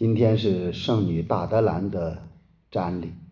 今天是圣女大德兰的瞻礼。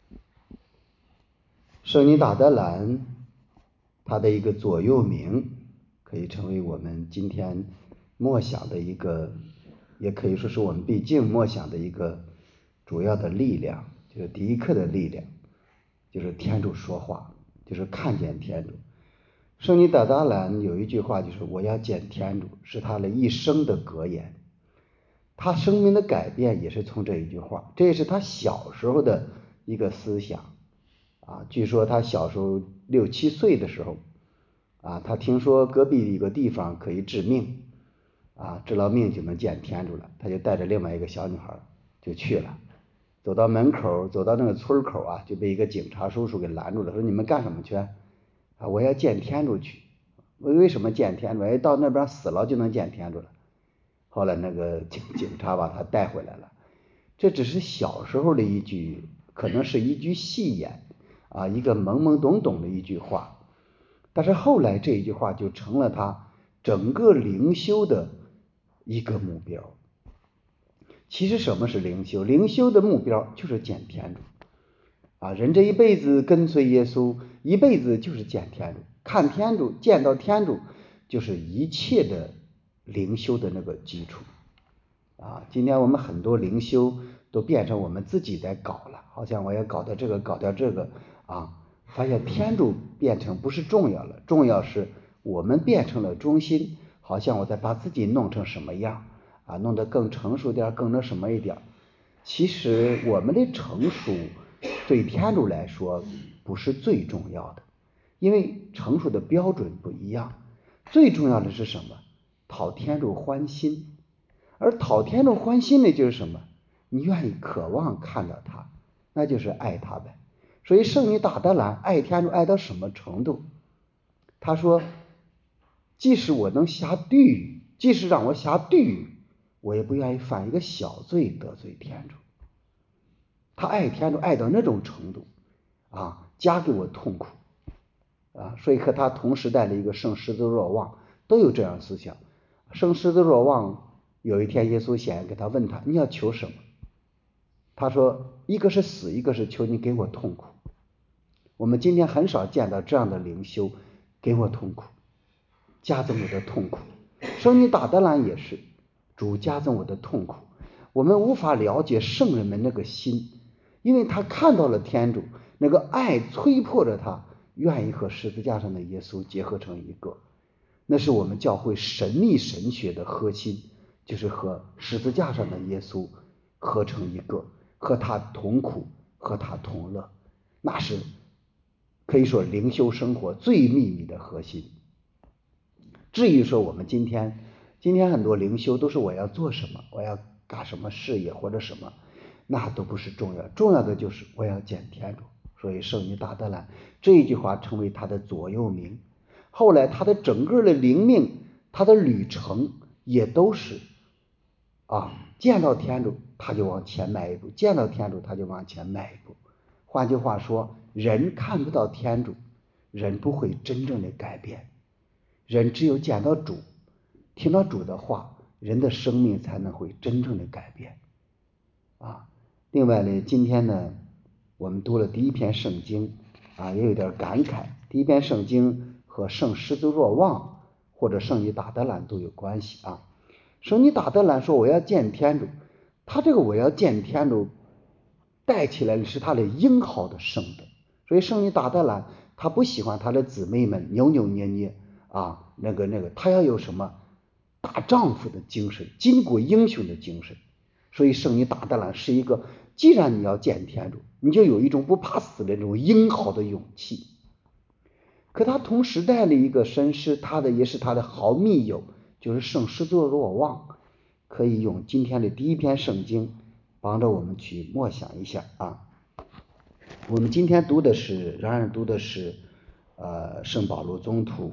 圣女大德兰她的一个座右铭可以成为我们今天默想的一个，也可以说是我们毕竟默想的一个主要的力量，就是第一课的力量，就是天主说话，就是看见天主。圣女大德兰有一句话，就是我要见天主，是她的一生的格言。他生命的改变也是从这一句话，这也是他小时候的一个思想啊。据说他小时候6、7岁的时候啊，他听说隔壁一个地方可以治命啊，治了命就能见天主了，他就带着另外一个小女孩就去了。走到门口，走到那个村口啊，就被一个警察叔叔给拦住了，说你们干什么去啊？我要见天主去。为什么见天主？到那边死了就能见天主了。后来那个警察把他带回来了。这只是小时候的一句，可能是一句戏言啊，一个懵懵懂懂的一句话。但是后来这一句话就成了他整个灵修的一个目标。其实什么是灵修？灵修的目标就是见天主啊！人这一辈子跟随耶稣，一辈子就是见天主，看天主，见到天主，就是一切的灵修的那个基础啊。今天我们很多灵修都变成我们自己在搞了，好像我要搞掉这个，搞掉这个啊，发现天主变成不是重要了，重要是我们变成了中心，好像我在把自己弄成什么样啊，弄得更成熟点，更那什么一点。其实我们的成熟对天主来说不是最重要的，因为成熟的标准不一样。最重要的是什么？讨天主欢心。而讨天主欢心的就是什么？你愿意渴望看到他，那就是爱他呗。所以圣女大德兰爱天主爱到什么程度？他说，即使我能下地狱，即使让我下地狱，我也不愿意犯一个小罪得罪天主。他爱天主爱到那种程度啊，加给我痛苦啊。所以和他同时代的一个圣十字若望都有这样思想。圣十字若望有一天耶稣显现给他，问他你要求什么？他说一个是死，一个是求你给我痛苦。我们今天很少见到这样的灵修，给我痛苦，加增我的痛苦。圣女大德兰也是，主加增我的痛苦。我们无法了解圣人们那个心，因为他看到了天主，那个爱催迫着他愿意和十字架上的耶稣结合成一个。那是我们教会神秘神学的核心，就是和十字架上的耶稣合成一个，和他同苦，和他同乐。那是可以说灵修生活最秘密的核心。至于说我们今天很多灵修都是我要做什么，我要干什么事业或者什么，那都不是重要，重要的就是我要见天主。所以圣女大德兰这一句话成为他的座右铭。后来他的整个的灵命，他的旅程也都是见到天主他就往前迈一步，见到天主他就往前迈一步。换句话说，人看不到天主，人不会真正的改变。人只有见到主，听到主的话，人的生命才能会真正的改变啊。另外呢，今天呢，我们读了第一篇圣经啊，也有点感慨。第一篇圣经和圣十字若望或者圣女大德兰都有关系啊。圣女大德兰说我要见天主，他这个我要见天主带起来的是他的英豪的圣德。所以圣女大德兰他不喜欢他的姊妹们扭扭捏捏啊，那个他要有什么大丈夫的精神，巾帼英雄的精神。所以圣女大德兰是一个，既然你要见天主，你就有一种不怕死的那种英豪的勇气。可他同时代的一个绅士，也是他的好密友，就是圣十字若望。可以用今天的第一篇圣经帮着我们去默想一下啊。我们今天仍然读的是圣保罗宗徒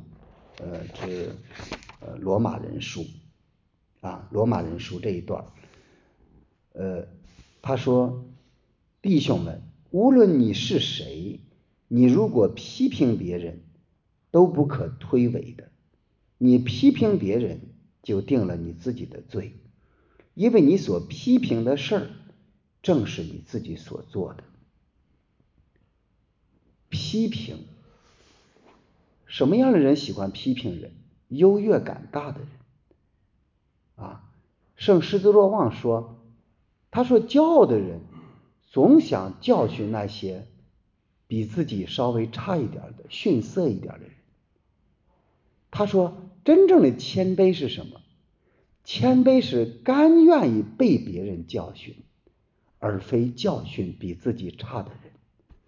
罗马人书啊，罗马人书这一段他说，弟兄们，无论你是谁，你如果批评别人，都不可推诿的。你批评别人，就定了你自己的罪。 因为你所批评的事儿正是你自己所做的。批评，什么样的人喜欢批评人？优越感大的人圣施资若望说，他说骄傲的人总想教训那些比自己稍微差一点的、逊色一点的人。他说真正的谦卑是什么？谦卑是甘愿意被别人教训，而非教训比自己差的人。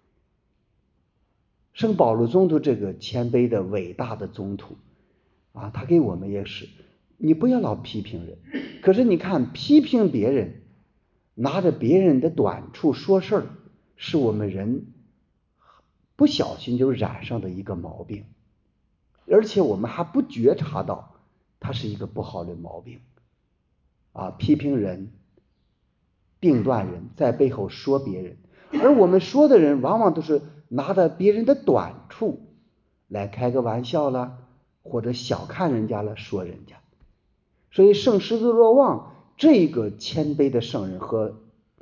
圣保禄宗徒这个谦卑的伟大的宗徒他给我们也是，你不要老批评人，可是你看批评别人，拿着别人的短处说事儿，是我们人不小心就染上的一个毛病，而且我们还不觉察到它是一个不好的毛病批评人、定断人，在背后说别人，而我们说的人往往都是拿着别人的短处来开个玩笑了，或者小看人家了，说人家。所以圣施资若望这个谦卑的圣人和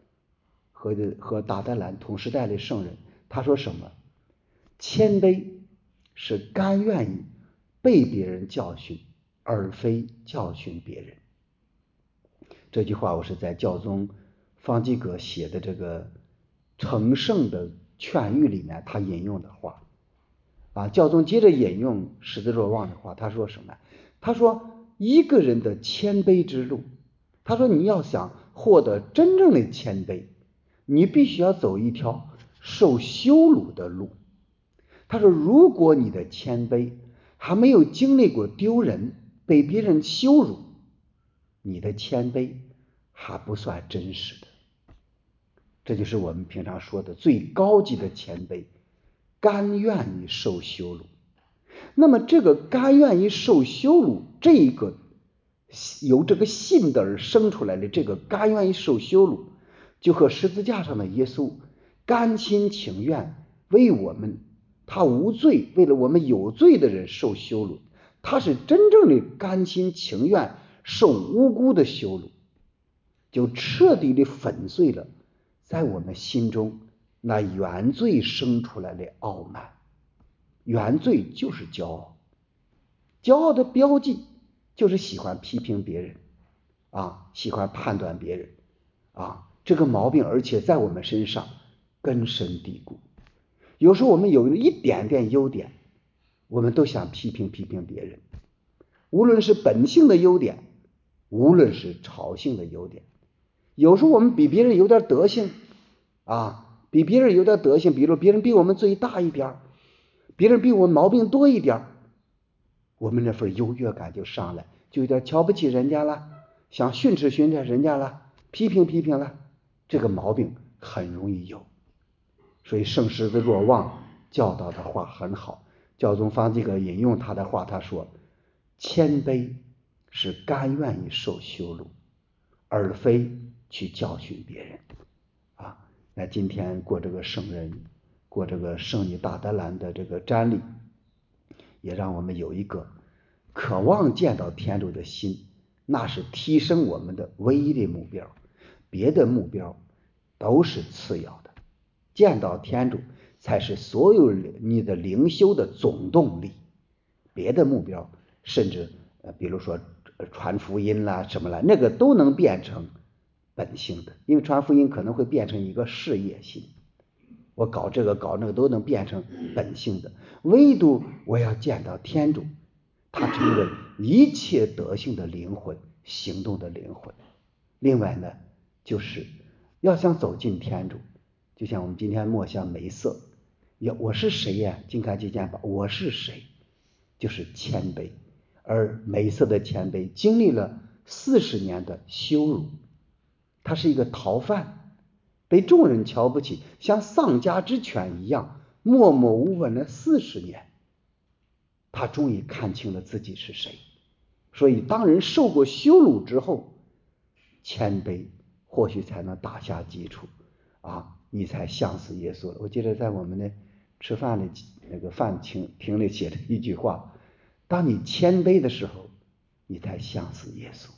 达德兰同时代的圣人，他说什么？谦卑是甘愿意被别人教训，而非教训别人。这句话我是在教宗方济各写的这个成圣的劝谕里面他引用的话教宗接着引用施资若望的话，他说什么？他说一个人的谦卑之路，他说你要想获得真正的谦卑，你必须要走一条受羞辱的路。他说如果你的谦卑还没有经历过丢人，被别人羞辱，你的谦卑还不算真实的。这就是我们平常说的最高级的谦卑，甘愿意受羞辱。那么这个甘愿意受羞辱，这个由这个信的而生出来的这个甘愿意受羞辱，就和十字架上的耶稣甘心情愿为我们，他无罪，为了我们有罪的人受羞辱，他是真正的甘心情愿受无辜的羞辱，就彻底的粉碎了在我们心中那原罪生出来的傲慢。原罪就是骄傲，骄傲的标记就是喜欢批评别人喜欢判断别人这个毛病而且在我们身上根深蒂固。有时候我们有一点点优点，我们都想批评别人，无论是本性的优点，无论是朝性的优点。有时候我们比别人有点德行比别人有点德行，比如别人比我们罪大一点，别人比我们毛病多一点，我们那份优越感就上来，就有点瞧不起人家了，想训斥人家了，批评了，这个毛病很容易有。所以圣施资若望教导的话很好，教宗方济各引用他的话，他说谦卑是甘愿意受羞辱，而非去教训别人那今天过这个圣人，过这个圣女大德兰的这个瞻礼，也让我们有一个渴望见到天主的心，那是提升我们的唯一的目标，别的目标都是次要的。见到天主才是所有你的灵修的总动力，别的目标甚至比如说传福音啦什么啦，那个都能变成本性的，因为传福音可能会变成一个事业性，我搞这个搞那个都能变成本性的，唯独我要见到天主，他成为一切德性的灵魂，行动的灵魂。另外呢，就是要想走进天主，就像我们今天默想梅瑟，我是谁呀？金开基建吧，我是谁？就是谦卑。而梅瑟的谦卑经历了40年的羞辱，他是一个逃犯，被众人瞧不起，像丧家之犬一样默默无闻了40年，他终于看清了自己是谁。所以当人受过羞辱之后，谦卑或许才能打下基础你才像死耶稣了。我记得在我们的吃饭的那个饭厅里写的一句话，当你谦卑的时候，你才像死耶稣。